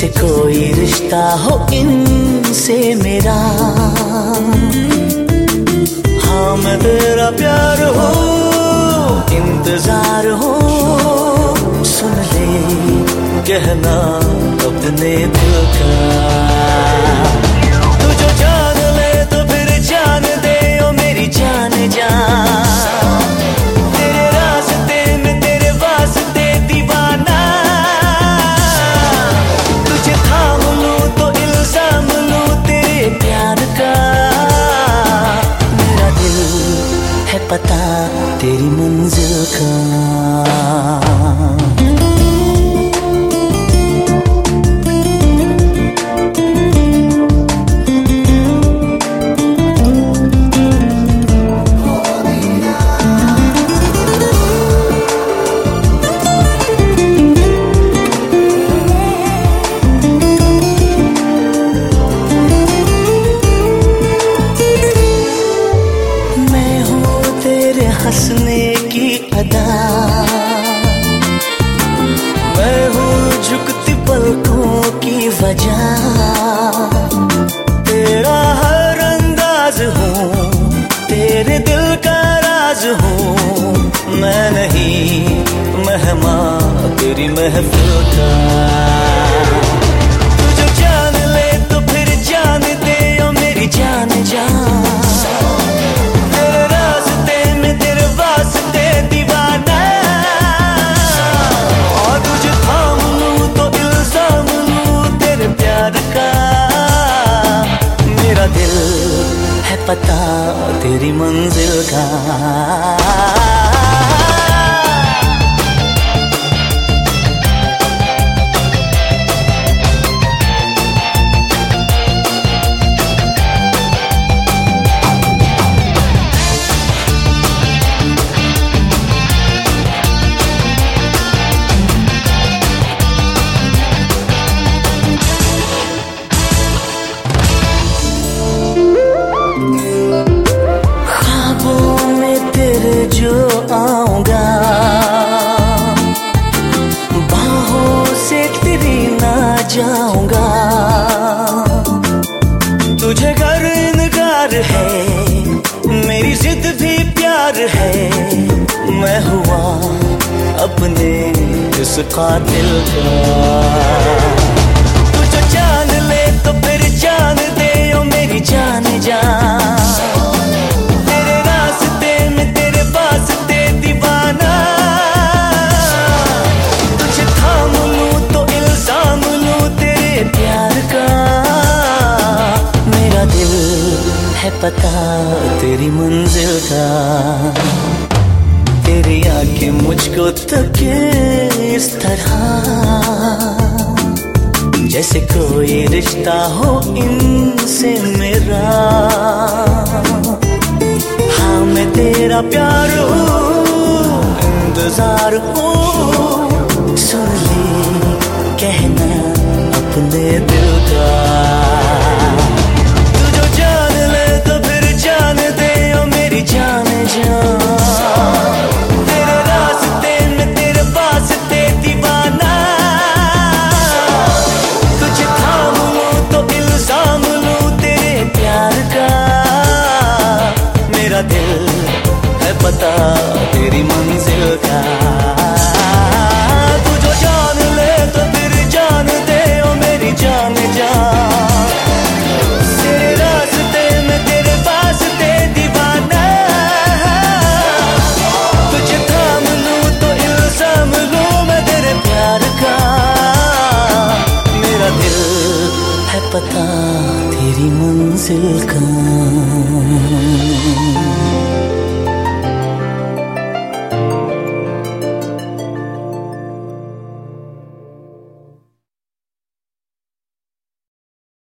जैसे कोई रिश्ता हो इनसे मेरा। हाँ मैं तेरा प्यार हो, इंतजार हो, सुन ले कहना अपने दिल का। तू जो जान ले तो फिर जान दे ओ मेरी जान जा। तेरे रास्ते में तेरे वास्ते दीवाना। तुझे थाम लूं तो इल्जाम लूं तेरे प्यार का। मेरा दिल है पता तेरी मंजिल का। हंसने की अदा, मैं हूँ झुकती पलकों की वजह। तेरा हर अंदाज हूँ, तेरे दिल का राज हूँ। मैं नहीं मेहमान तेरी महफिल का। तू जो जान ले तो फिर जान दे ओ मेरी जान जा। दिल है पता तेरी मंजिल का। जो आऊंगा बाहों से तेरी ना जाऊंगा। तुझे घर इनकार है, मेरी जिद भी प्यार है। मैं हुआ अपने इस कातिल का। तू जो जान ले तो फिर जान दे ओ मेरी जान जा। है पता तेरी मंजिल का। तेरी आंखें मुझको तके इस तरह, जैसे कोई रिश्ता हो इनसे मेरा। हाँ मैं तेरा प्यार हूँ, इंतजार हूँ, सुन ले कहना अपने दिल का। दिल है पता तेरी मंजिल का। तू जो जान ले तो फिर जान दे ओ मेरी जान जा। तेरे रास्ते में तेरे वास्ते दीवाना। तुझे थाम लूं तो इल्जाम लूं मैं तेरे प्यार का। मेरा दिल है पता तेरी मंजिल का।